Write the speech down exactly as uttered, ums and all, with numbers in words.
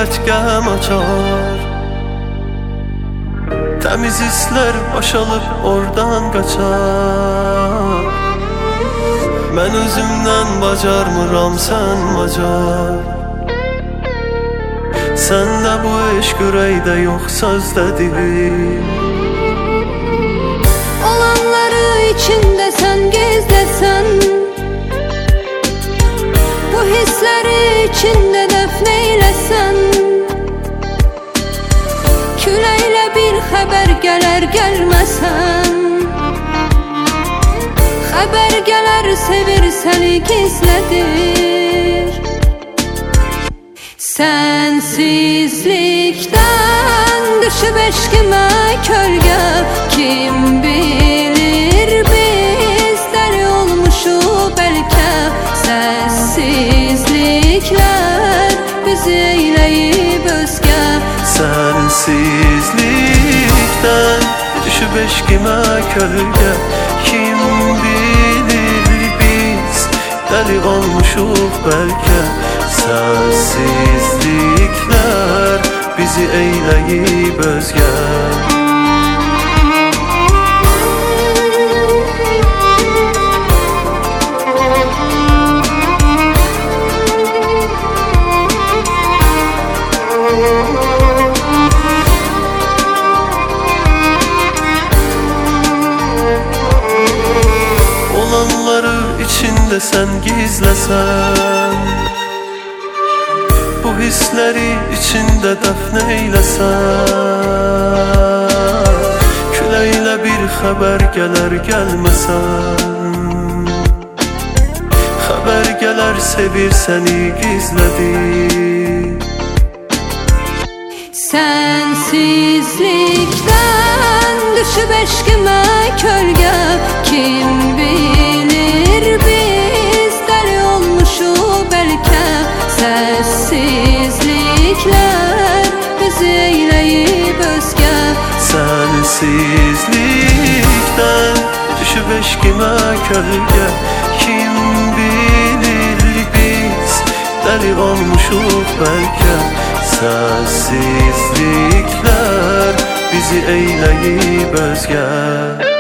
dert qəm açar. Təmiz hisslər boşalıb oradan qaçar. Mən özümdən bacarmıram, sən bacar. Səndə bu eşq ürəkdə yox, sözdədir. Olanları içində sən gizləsən, bu hissləri içində dəfn eyləsən. Küləklə bir xəbər gələr gəlməsən, xəbər gələr sevir səni gizlədir. Sensizlikdən düşüb eşqimə kölgə, kim bilir biz dəli olmuşuq bəlkə. Səssizliklər bizi eyləyib özgə. Sensizlikdən düşüb eşqimə kölgə, kim bilir biz dəli olmuşuq bəlkə. Səssizliklər bizi eyləyib özgə. Olanları içində sən gizləsən, bu hissləri içində dəfn eyləsən. Küləklə bir xəbər gələr gəlməsən, xəbər gələr sevir səni gizlədir. Sensizlikdən düşüb eşqimə kölgə, kim bilir biz dəli olmuşuq bəlkə. Səssizliklər bizi eyləyib özgə. Sensizlikdən düşüb eşqimə kölgə, kim bilir biz dəli olmuşuq bəlkə. Səssizliklər bizi eyləyib özgə.